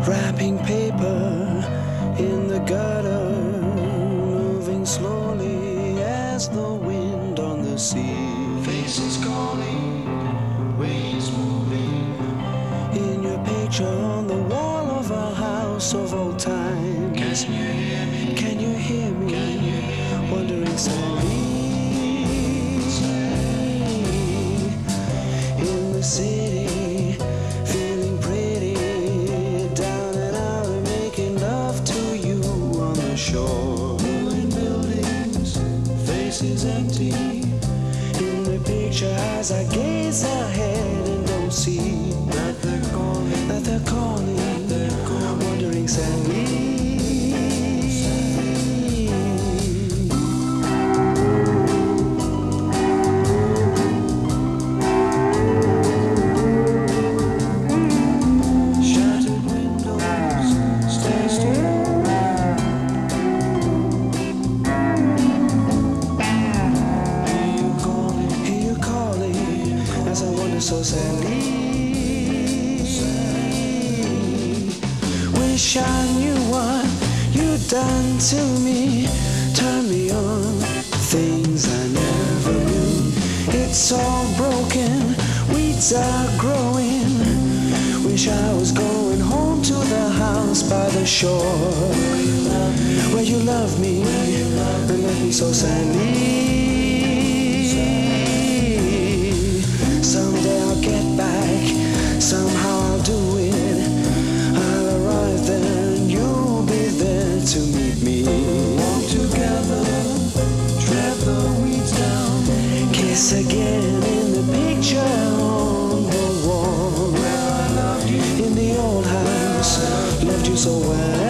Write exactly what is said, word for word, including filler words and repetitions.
wrapping paper in the gutter, moving slowly as the wind on the sea. Faces calling, waves moving. In your picture on the wall of a house of old times. Can you hear me? Can you hear me? Can you hear me? Wondering sadly in the city, feeling pretty, down and out and making love to you on the shore. Ruined buildings, faces empty. In the picture as I gaze ahead and don't see That they're calling, that they're calling, that they're calling. wondering sadly. Shattered windows, stairs to hear you calling, Hear you calling as I wonder so sadly. Wish I knew what you'd done to me. Turn me on, things I never knew. It's all broken, weeds are growing. Wish I was going home to the house by the shore, where you love me, and left me so sadly. Someday I'll get back, somehow I'll do it. I'll arrive there and you'll be there to meet me. walk together, tread the weeds down. Kiss again in the picture on the wall. Where I loved you, In the old house, loved you so well.